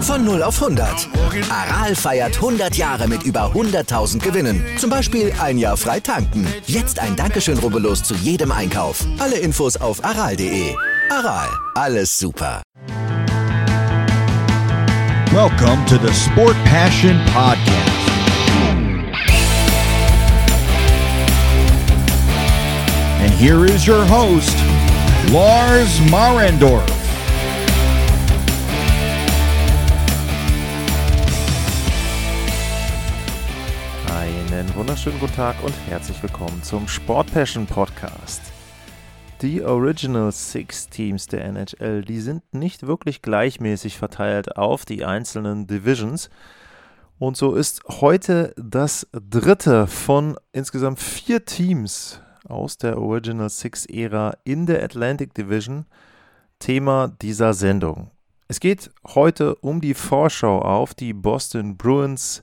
Von 0 auf 100. Aral feiert 100 Jahre mit über 100.000 Gewinnen. Zum Beispiel ein Jahr frei tanken. Jetzt ein Dankeschön, rubbellos zu jedem Einkauf. Alle Infos auf aral.de. Aral, alles super. Welcome to the Sport Passion Podcast. And here is your host, Lars Marendorf. Einen wunderschönen guten Tag und herzlich willkommen zum Sport Passion Podcast. Die Original Six Teams der NHL, die sind nicht wirklich gleichmäßig verteilt auf die einzelnen Divisions. Und so ist heute das dritte von insgesamt 4 Teams aus der Original Six-Ära in der Atlantic Division Thema dieser Sendung. Es geht heute um die Vorschau auf die Boston Bruins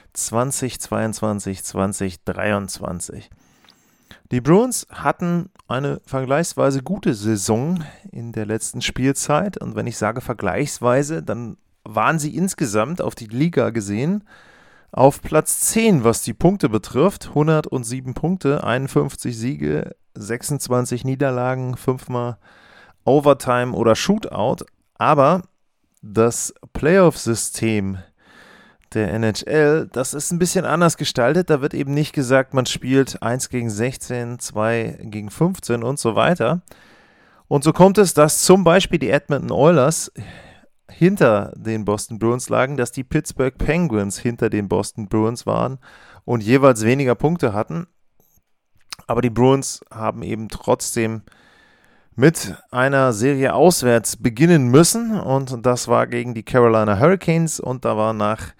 2022-2023. Die Bruins hatten eine vergleichsweise gute Saison in der letzten Spielzeit. Und wenn ich sage vergleichsweise, dann waren sie insgesamt auf die Liga gesehen auf Platz 10, was die Punkte betrifft. 107 Punkte, 51 Siege, 26 Niederlagen, 5-mal Overtime oder Shootout. Aber das Playoff-System der NHL, das ist ein bisschen anders gestaltet. Da wird eben nicht gesagt, man spielt 1 gegen 16, 2 gegen 15 und so weiter. Und so kommt es, dass zum Beispiel die Edmonton Oilers hinter den Boston Bruins lagen, dass die Pittsburgh Penguins hinter den Boston Bruins waren und jeweils weniger Punkte hatten. Aber die Bruins haben eben trotzdem mit einer Serie auswärts beginnen müssen und das war gegen die Carolina Hurricanes und da war nach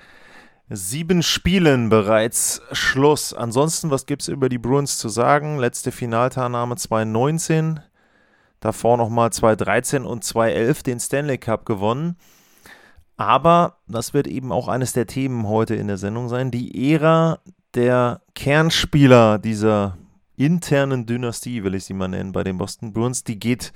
7 Spielen bereits Schluss. Ansonsten, was gibt es über die Bruins zu sagen? Letzte Finalteilnahme 2019, davor nochmal 2013 und 2011 den Stanley Cup gewonnen. Aber, das wird eben auch eines der Themen heute in der Sendung sein, die Ära der Kernspieler dieser internen Dynastie, will ich sie mal nennen, bei den Boston Bruins, die geht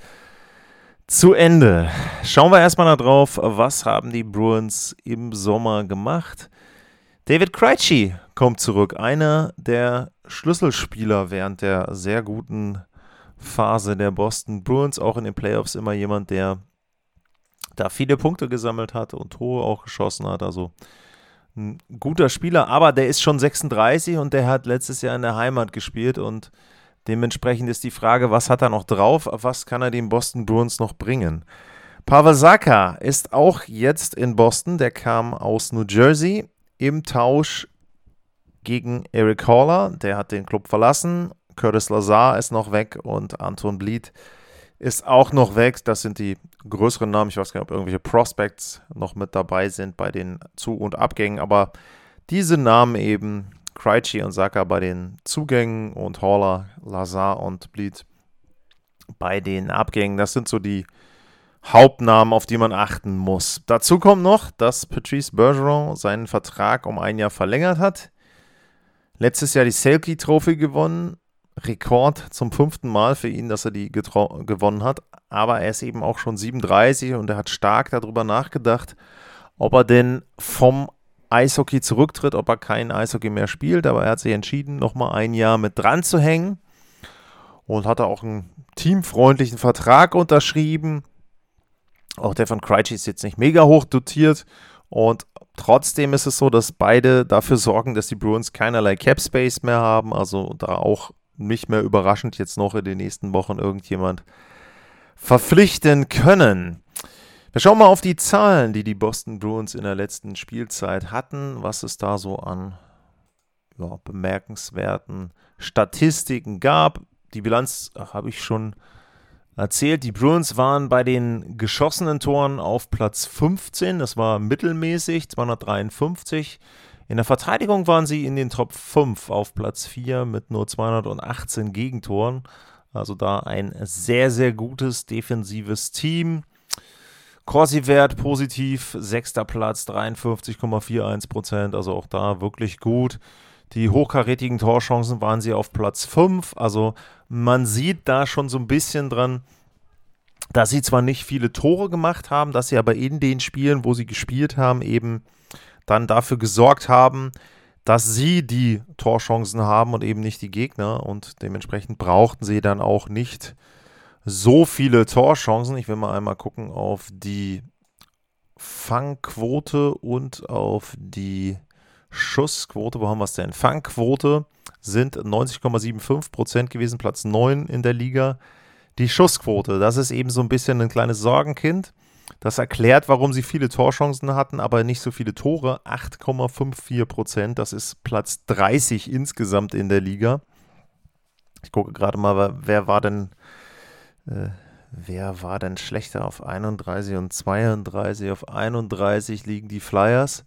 zu Ende. Schauen wir erstmal darauf, was haben die Bruins im Sommer gemacht. David Krejci kommt zurück, einer der Schlüsselspieler während der sehr guten Phase der Boston Bruins, auch in den Playoffs immer jemand, der da viele Punkte gesammelt hat und Tore auch geschossen hat, also ein guter Spieler, aber der ist schon 36 und der hat letztes Jahr in der Heimat gespielt und dementsprechend ist die Frage, was hat er noch drauf, was kann er den Boston Bruins noch bringen? Pavel Zacha ist auch jetzt in Boston, der kam aus New Jersey im Tausch gegen Erik Haula, der hat den Club verlassen, Curtis Lazar ist noch weg und Anton Blidh ist auch noch weg. Das sind die größeren Namen. Ich weiß gar nicht, ob irgendwelche Prospects noch mit dabei sind bei den Zu- und Abgängen, aber diese Namen eben, Krejci und Zacha bei den Zugängen und Haula, Lazar und Blidh bei den Abgängen, das sind so die Hauptnamen, auf die man achten muss. Dazu kommt noch, dass Patrice Bergeron seinen Vertrag um 1 Jahr verlängert hat. Letztes Jahr die Selke Trophy gewonnen. Rekord zum 5. Mal für ihn, dass er die gewonnen hat. Aber er ist eben auch schon 37 und er hat stark darüber nachgedacht, ob er denn vom Eishockey zurücktritt, ob er kein Eishockey mehr spielt. Aber er hat sich entschieden, nochmal 1 Jahr mit dran zu hängen und hat auch einen teamfreundlichen Vertrag unterschrieben. Auch der von Krejci ist jetzt nicht mega hoch dotiert und trotzdem ist es so, dass beide dafür sorgen, dass die Bruins keinerlei Cap Space mehr haben, also da auch nicht mehr überraschend jetzt noch in den nächsten Wochen irgendjemand verpflichten können. Wir schauen mal auf die Zahlen, die die Boston Bruins in der letzten Spielzeit hatten, was es da so an bemerkenswerten Statistiken gab. Die Bilanz habe ich schon erzählt, die Bruins waren bei den geschossenen Toren auf Platz 15, das war mittelmäßig, 253. In der Verteidigung waren sie in den Top 5 auf Platz 4 mit nur 218 Gegentoren. Also da ein sehr, sehr gutes defensives Team. Corsi-Wert positiv, 6. Platz, 53,41%, also auch da wirklich gut. Die hochkarätigen Torchancen waren sie auf Platz 5, also man sieht da schon so ein bisschen dran, dass sie zwar nicht viele Tore gemacht haben, dass sie aber in den Spielen, wo sie gespielt haben, eben dann dafür gesorgt haben, dass sie die Torchancen haben und eben nicht die Gegner. Und dementsprechend brauchten sie dann auch nicht so viele Torchancen. Ich will mal einmal gucken auf die Fangquote und auf die Schussquote. Wo haben wir es denn? Fangquote sind 90,75% gewesen, Platz 9 in der Liga. Die Schussquote, das ist eben so ein bisschen ein kleines Sorgenkind. Das erklärt, warum sie viele Torchancen hatten, aber nicht so viele Tore. 8,54%, das ist Platz 30 insgesamt in der Liga. Ich gucke gerade mal, wer war denn schlechter auf 31 und 32? Auf 31 liegen die Flyers.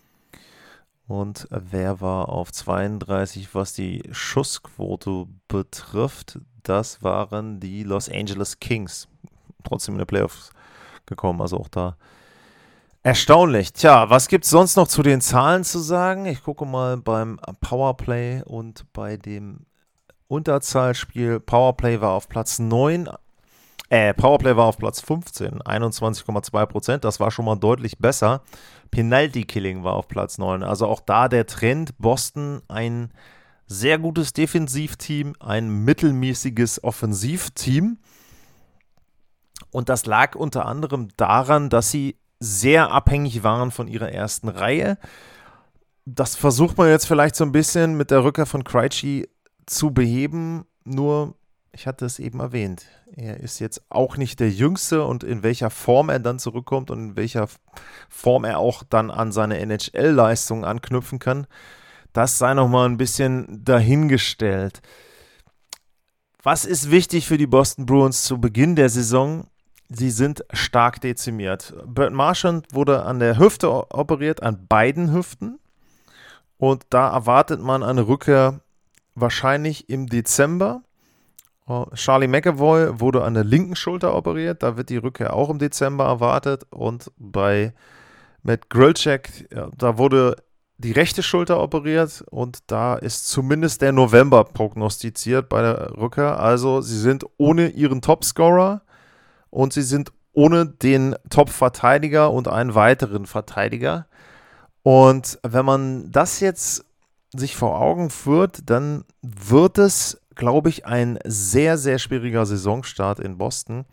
Und wer war auf 32, was die Schussquote betrifft? Das waren die Los Angeles Kings. Trotzdem in die Playoffs gekommen, also auch da erstaunlich. Tja, was gibt es sonst noch zu den Zahlen zu sagen? Ich gucke mal beim Powerplay und bei dem Unterzahlspiel. Powerplay war auf Platz 9. Powerplay war auf Platz 15, 21,2%. Das war schon mal deutlich besser. Penalty Killing war auf Platz 9. Also auch da der Trend. Boston ein sehr gutes Defensivteam, ein mittelmäßiges Offensivteam. Und das lag unter anderem daran, dass sie sehr abhängig waren von ihrer ersten Reihe. Das versucht man jetzt vielleicht so ein bisschen mit der Rückkehr von Krejci zu beheben. Nur, ich hatte es eben erwähnt, er ist jetzt auch nicht der Jüngste und in welcher Form er dann zurückkommt und in welcher Form er auch dann an seine NHL-Leistungen anknüpfen kann, das sei nochmal ein bisschen dahingestellt. Was ist wichtig für die Boston Bruins zu Beginn der Saison? Sie sind stark dezimiert. Brad Marchand wurde an der Hüfte operiert, an beiden Hüften. Und da erwartet man eine Rückkehr wahrscheinlich im Dezember. Charlie McAvoy wurde an der linken Schulter operiert. Da wird die Rückkehr auch im Dezember erwartet. Und bei Matt Grzelcyk, da wurde die rechte Schulter operiert. Und da ist zumindest der November prognostiziert bei der Rückkehr. Also sie sind ohne ihren Topscorer. Und sie sind ohne den Top-Verteidiger und einen weiteren Verteidiger. Und wenn man das jetzt sich vor Augen führt, dann wird es, glaube ich, ein sehr, sehr schwieriger Saisonstart in Boston.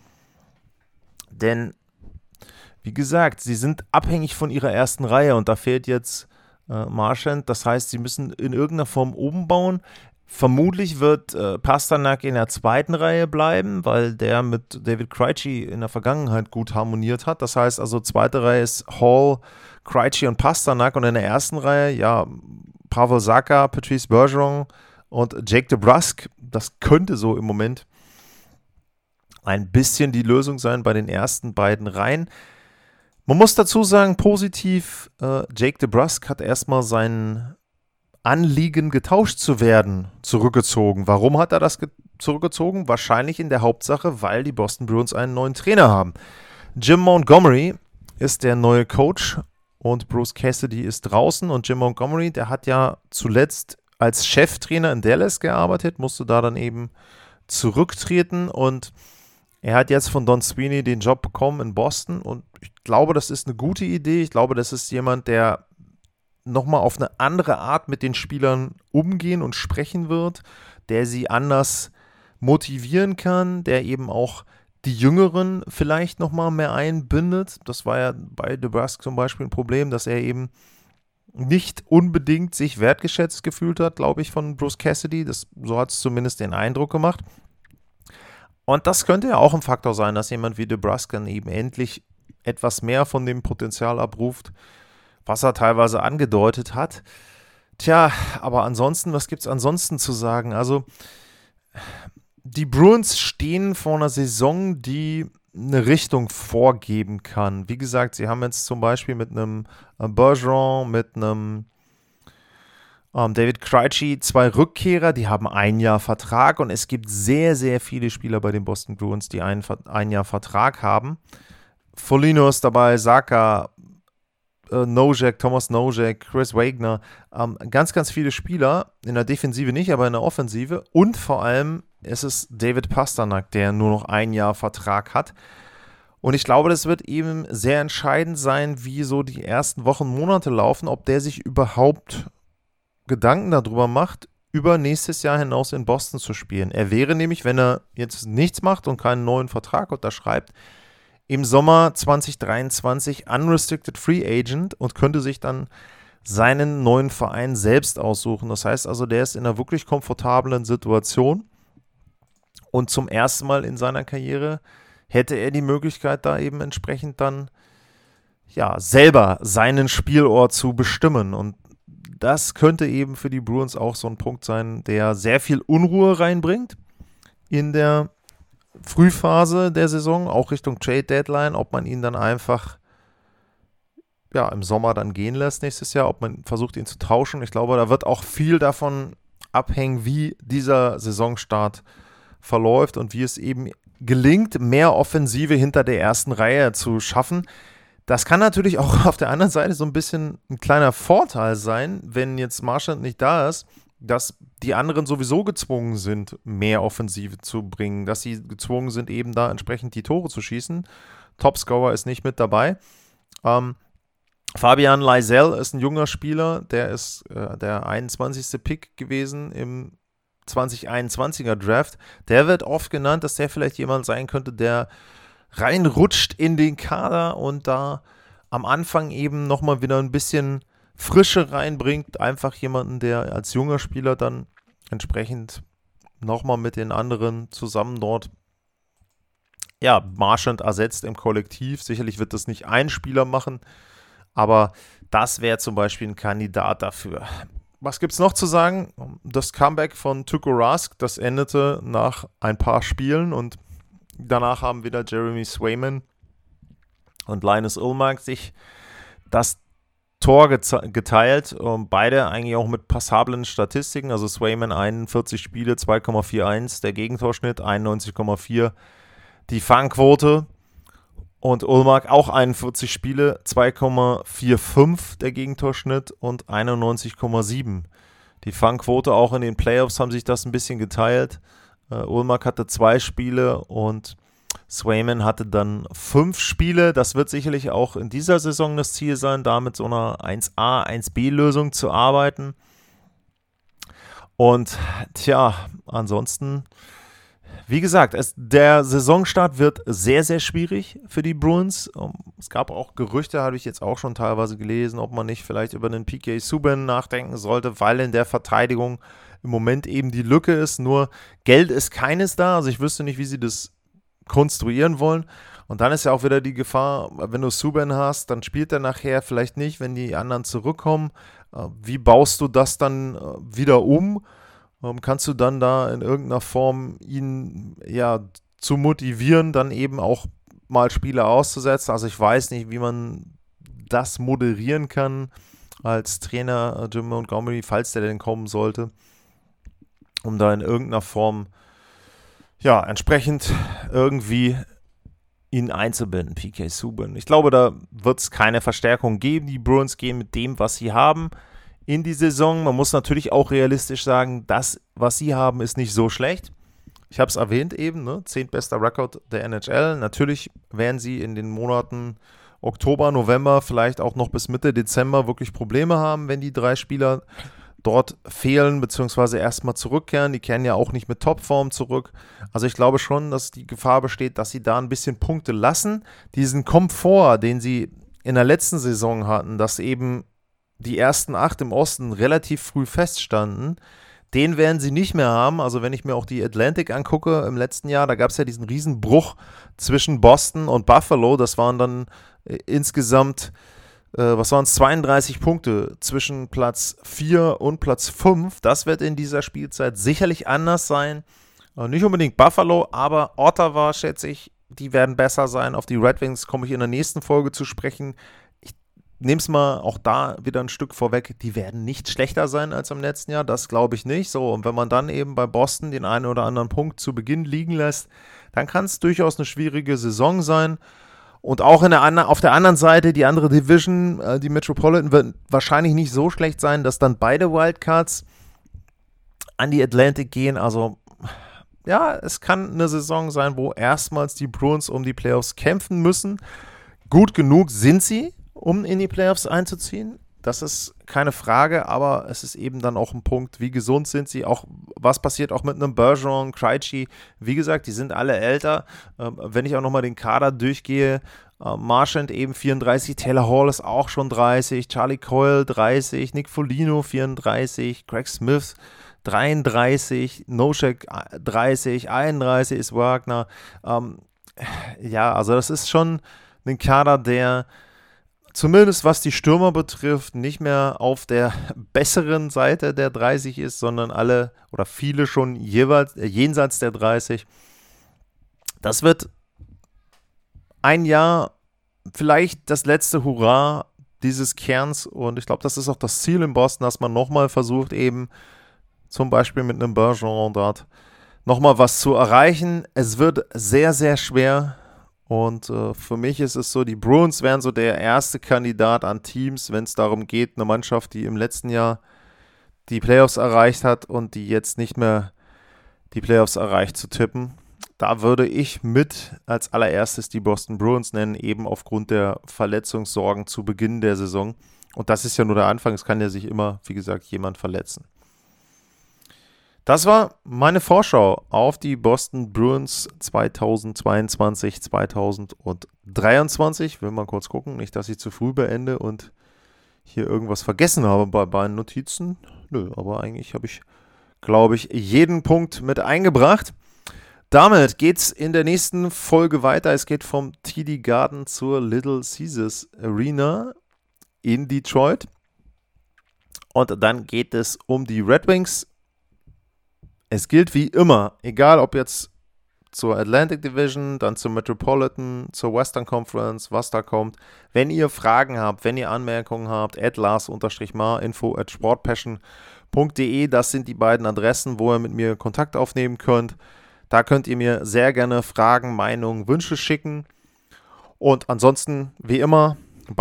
Denn, wie gesagt, sie sind abhängig von ihrer ersten Reihe und da fehlt jetzt Marchand. Das heißt, sie müssen in irgendeiner Form umbauen. Vermutlich wird Pasternak in der zweiten Reihe bleiben, weil der mit David Krejci in der Vergangenheit gut harmoniert hat. Das heißt also, zweite Reihe ist Hall, Krejci und Pasternak und in der ersten Reihe, ja, Pavel Zacha, Patrice Bergeron und Jake DeBrusk. Das könnte so im Moment ein bisschen die Lösung sein bei den ersten beiden Reihen. Man muss dazu sagen, positiv, Jake DeBrusk hat erstmal sein Anliegen, getauscht zu werden, zurückgezogen. Warum hat er das zurückgezogen? Wahrscheinlich in der Hauptsache, weil die Boston Bruins einen neuen Trainer haben. Jim Montgomery ist der neue Coach und Bruce Cassidy ist draußen. Und Jim Montgomery, der hat ja zuletzt als Cheftrainer in Dallas gearbeitet, musste da dann eben zurücktreten und er hat jetzt von Don Sweeney den Job bekommen in Boston und ich glaube, das ist eine gute Idee. Ich glaube, das ist jemand, der nochmal auf eine andere Art mit den Spielern umgehen und sprechen wird, der sie anders motivieren kann, der eben auch die Jüngeren vielleicht nochmal mehr einbindet. Das war ja bei DeBrusk zum Beispiel ein Problem, dass er eben nicht unbedingt sich wertgeschätzt gefühlt hat, glaube ich, von Bruce Cassidy. So hat es zumindest den Eindruck gemacht. Und das könnte ja auch ein Faktor sein, dass jemand wie DeBrusk dann eben endlich etwas mehr von dem Potenzial abruft, was er teilweise angedeutet hat. Tja, aber ansonsten, was gibt es ansonsten zu sagen? Also, die Bruins stehen vor einer Saison, die eine Richtung vorgeben kann. Wie gesagt, sie haben jetzt zum Beispiel mit einem Bergeron, mit einem David Krejci 2 Rückkehrer, die haben ein Jahr Vertrag und es gibt sehr, sehr viele Spieler bei den Boston Bruins, die ein Jahr Vertrag haben. Foligno ist dabei, Zacha, Nojek, Thomas Nojek, Chris Wagner, ganz, ganz viele Spieler, in der Defensive nicht, aber in der Offensive und vor allem es ist David Pastrnak, der nur noch ein Jahr Vertrag hat. Und ich glaube, das wird eben sehr entscheidend sein, wie so die ersten Wochen, Monate laufen, ob der sich überhaupt Gedanken darüber macht, über nächstes Jahr hinaus in Boston zu spielen. Er wäre nämlich, wenn er jetzt nichts macht und keinen neuen Vertrag unterschreibt, im Sommer 2023 Unrestricted Free Agent und könnte sich dann seinen neuen Verein selbst aussuchen. Das heißt also, der ist in einer wirklich komfortablen Situation und zum ersten Mal in seiner Karriere hätte er die Möglichkeit, da eben entsprechend dann ja selber seinen Spielort zu bestimmen. Und das könnte eben für die Bruins auch so ein Punkt sein, der sehr viel Unruhe reinbringt in der Frühphase der Saison, auch Richtung Trade-Deadline, ob man ihn dann einfach ja, im Sommer dann gehen lässt nächstes Jahr, ob man versucht, ihn zu tauschen. Ich glaube, da wird auch viel davon abhängen, wie dieser Saisonstart verläuft und wie es eben gelingt, mehr Offensive hinter der ersten Reihe zu schaffen. Das kann natürlich auch auf der anderen Seite so ein bisschen ein kleiner Vorteil sein, wenn jetzt Marchand nicht da ist, dass die anderen sowieso gezwungen sind, mehr Offensive zu bringen, dass sie gezwungen sind, eben da entsprechend die Tore zu schießen. Topscorer ist nicht mit dabei. Fabian Lysell ist ein junger Spieler, der ist der 21. Pick gewesen im 2021er Draft. Der wird oft genannt, dass der vielleicht jemand sein könnte, der reinrutscht in den Kader und da am Anfang eben nochmal wieder ein bisschen Frische reinbringt. Einfach jemanden, der als junger Spieler dann entsprechend nochmal mit den anderen zusammen dort Marchand ersetzt im Kollektiv. Sicherlich wird das nicht ein Spieler machen, aber das wäre zum Beispiel ein Kandidat dafür. Was gibt es noch zu sagen? Das Comeback von Tuukka Rask, das endete nach ein paar Spielen und danach haben wieder Jeremy Swayman und Linus Ullmark sich das Tor geteilt. Beide eigentlich auch mit passablen Statistiken. Also Swayman 41 Spiele, 2,41, der Gegentorschnitt 91,4, die Fangquote. Und Ullmark auch 41 Spiele, 2,45 der Gegentorschnitt und 91,7. Die Fangquote auch in den Playoffs haben sich das ein bisschen geteilt. Ullmark hatte 2 Spiele und Swayman hatte dann 5 Spiele. Das wird sicherlich auch in dieser Saison das Ziel sein, da mit so einer 1A, 1B-Lösung zu arbeiten. Und ansonsten, wie gesagt, der Saisonstart wird sehr, sehr schwierig für die Bruins. Es gab auch Gerüchte, habe ich jetzt auch schon teilweise gelesen, ob man nicht vielleicht über einen PK Subban nachdenken sollte, weil in der Verteidigung im Moment eben die Lücke ist. Nur Geld ist keines da, also ich wüsste nicht, wie sie das konstruieren wollen. Und dann ist ja auch wieder die Gefahr, wenn du Subban hast, dann spielt er nachher vielleicht nicht, wenn die anderen zurückkommen. Wie baust du das dann wieder um? Kannst du dann da in irgendeiner Form ihn zu motivieren, dann eben auch mal Spiele auszusetzen? Also ich weiß nicht, wie man das moderieren kann als Trainer Jim Montgomery, falls der denn kommen sollte, um da in irgendeiner Form entsprechend irgendwie ihn einzubinden, PK Subban. Ich glaube, da wird es keine Verstärkung geben. Die Bruins gehen mit dem, was sie haben, in die Saison. Man muss natürlich auch realistisch sagen, das, was sie haben, ist nicht so schlecht. Ich habe es erwähnt eben, 10. bester Rekord der NHL. Natürlich werden sie in den Monaten Oktober, November, vielleicht auch noch bis Mitte Dezember wirklich Probleme haben, wenn die 3 Spieler dort fehlen, beziehungsweise erstmal zurückkehren. Die kehren ja auch nicht mit Topform zurück. Also ich glaube schon, dass die Gefahr besteht, dass sie da ein bisschen Punkte lassen. Diesen Komfort, den sie in der letzten Saison hatten, dass eben die ersten 8 im Osten relativ früh feststanden, den werden sie nicht mehr haben. Also wenn ich mir auch die Atlantic angucke im letzten Jahr, da gab es ja diesen Riesenbruch zwischen Boston und Buffalo. Das waren dann insgesamt 32 Punkte zwischen Platz 4 und Platz 5. Das wird in dieser Spielzeit sicherlich anders sein. Nicht unbedingt Buffalo, aber Ottawa, schätze ich, die werden besser sein. Auf die Red Wings komme ich in der nächsten Folge zu sprechen. Ich nehme es mal auch da wieder ein Stück vorweg. Die werden nicht schlechter sein als im letzten Jahr. Das glaube ich nicht. So, und wenn man dann eben bei Boston den einen oder anderen Punkt zu Beginn liegen lässt, dann kann es durchaus eine schwierige Saison sein. Und auch auf der anderen Seite, die andere Division, die Metropolitan, wird wahrscheinlich nicht so schlecht sein, dass dann beide Wildcards an die Atlantic gehen. Also ja, es kann eine Saison sein, wo erstmals die Bruins um die Playoffs kämpfen müssen. Gut genug sind sie, um in die Playoffs einzuziehen. Das ist keine Frage, aber es ist eben dann auch ein Punkt, wie gesund sind sie, auch was passiert auch mit einem Bergeron, Krejci, wie gesagt, die sind alle älter. Wenn ich auch nochmal den Kader durchgehe, Marchand eben 34, Taylor Hall ist auch schon 30, Charlie Coyle 30, Nick Foligno 34, Craig Smith 33, Nosek 30, 31 ist Wagner. Ja, also das ist schon ein Kader, der zumindest was die Stürmer betrifft, nicht mehr auf der besseren Seite der 30 ist, sondern alle oder viele schon jeweils jenseits der 30. Das wird ein Jahr vielleicht das letzte Hurra dieses Kerns und ich glaube, das ist auch das Ziel in Boston, dass man nochmal versucht, eben zum Beispiel mit einem Bergeron dort nochmal was zu erreichen. Es wird sehr, sehr schwer. Und für mich ist es so, die Bruins wären so der erste Kandidat an Teams, wenn es darum geht, eine Mannschaft, die im letzten Jahr die Playoffs erreicht hat und die jetzt nicht mehr die Playoffs erreicht, zu tippen. Da würde ich mit als allererstes die Boston Bruins nennen, eben aufgrund der Verletzungssorgen zu Beginn der Saison. Und das ist ja nur der Anfang, es kann ja sich immer, wie gesagt, jemand verletzen. Das war meine Vorschau auf die Boston Bruins 2022, 2023. Ich will mal kurz gucken, nicht, dass ich zu früh beende und hier irgendwas vergessen habe bei meinen Notizen. Nö, aber eigentlich habe ich, glaube ich, jeden Punkt mit eingebracht. Damit geht's in der nächsten Folge weiter. Es geht vom TD Garden zur Little Caesars Arena in Detroit. Und dann geht es um die Red Wings. Es gilt wie immer, egal ob jetzt zur Atlantic Division, dann zur Metropolitan, zur Western Conference, was da kommt. Wenn ihr Fragen habt, wenn ihr Anmerkungen habt, @lars_mar, info@sportpassion.de, das sind die beiden Adressen, wo ihr mit mir Kontakt aufnehmen könnt. Da könnt ihr mir sehr gerne Fragen, Meinungen, Wünsche schicken. Und ansonsten, wie immer,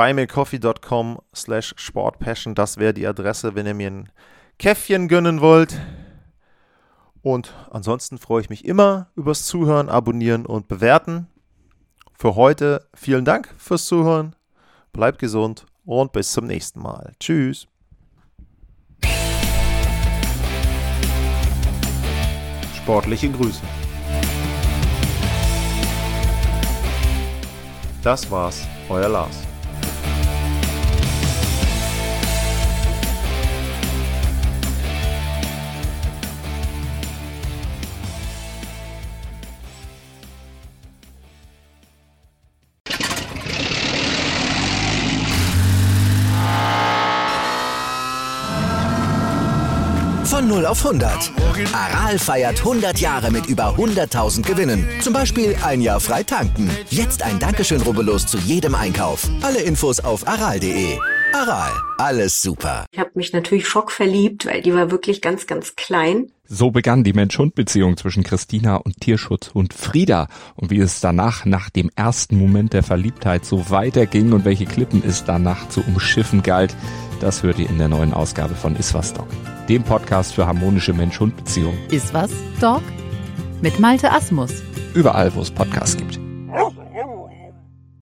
buymeacoffee.com/sportpassion, das wäre die Adresse, wenn ihr mir ein Käffchen gönnen wollt. Und ansonsten freue ich mich immer übers Zuhören, Abonnieren und Bewerten. Für heute vielen Dank fürs Zuhören. Bleibt gesund und bis zum nächsten Mal. Tschüss. Sportliche Grüße. Das war's, euer Lars. Von 0 auf 100. Aral feiert 100 Jahre mit über 100.000 Gewinnen. Zum Beispiel ein Jahr frei tanken. Jetzt ein Dankeschön, rubbellos zu jedem Einkauf. Alle Infos auf aral.de. Aral, alles super. Ich habe mich natürlich schockverliebt, weil die war wirklich ganz, ganz klein. So begann die Mensch-Hund-Beziehung zwischen Christina und Tierschutzhund Frieda. Und wie es danach, nach dem ersten Moment der Verliebtheit, so weiterging und welche Klippen es danach zu umschiffen galt, das hört ihr in der neuen Ausgabe von Iswas Dog, dem Podcast für harmonische Mensch-Hund-Beziehungen. Iswas Dog? Mit Malte Asmus. Überall, wo es Podcasts gibt.